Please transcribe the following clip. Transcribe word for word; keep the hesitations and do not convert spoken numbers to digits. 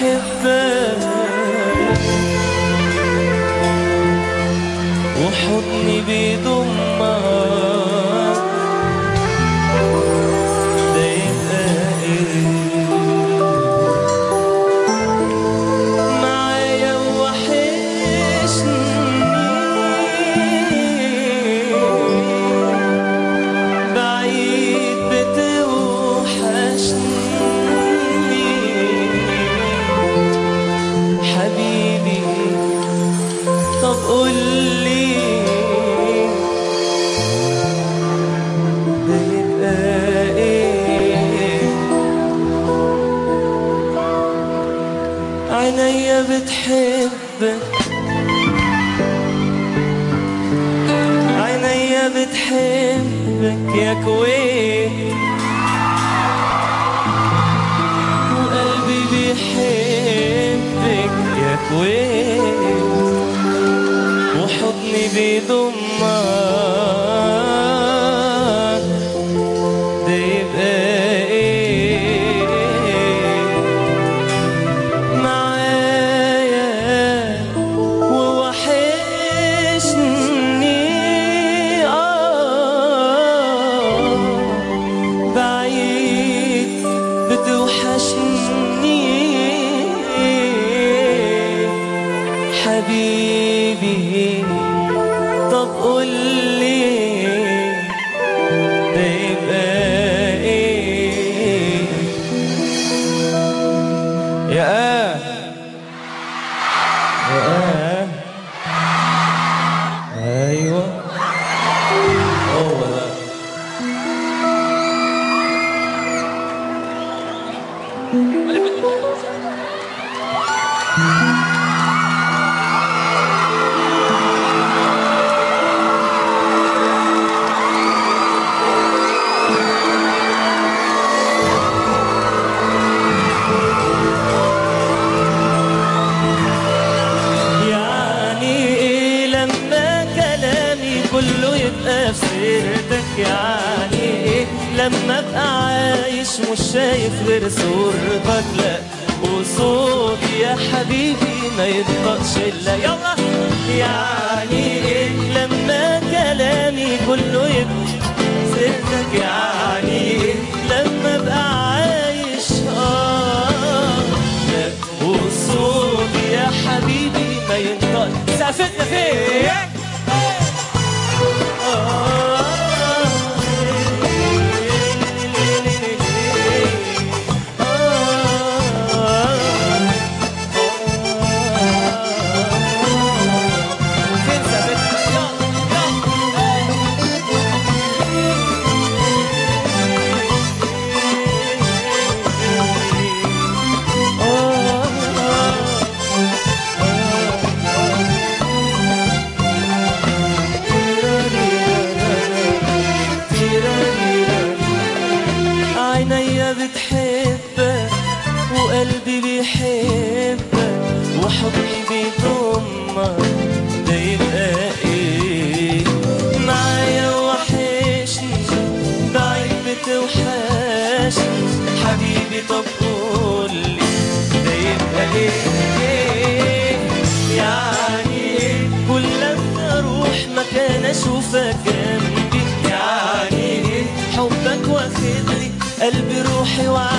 بتحبك وحضني بيضمك، ده يبقى ايه معايا وحشني بعيد بتوحشني حبيبي. طب قولي ده يبقى ايه عينيا بتحبك عينيا بتحبك يا كويت وقلبي بيحبك يا كويت وحضني بيضمك، ده يبقى ايه معايا ووحشني اه بعيد بتوحشني حبيبي. طب قولي ده يبقى ايه يا آه يا آه ايوه هو ده. كله يبقى في سيرتك، يعني ايه لما ابقى عايش مش شايف غير صورتك، لا وصوتي يا حبيبي ما ينطقش الا يلا. يعني ايه لما كلامي كله يبقى سيرتك، يعني ايه لما ابقى عايش اه لا وصوتي يا حبيبي ما ينطقش. سقفتنا فين عينيا بتحبك وقلبي بيحبك وحضني بيضمك، ده يبقى ايه معايا وحشني بعيد بتوحشني حبيبي. طب قولي ده يبقى ايه يعني ايه كل لما اروح مكان اشوفك جنبي، يعني ايه حبك واخدلي قلبي روحي وعقلي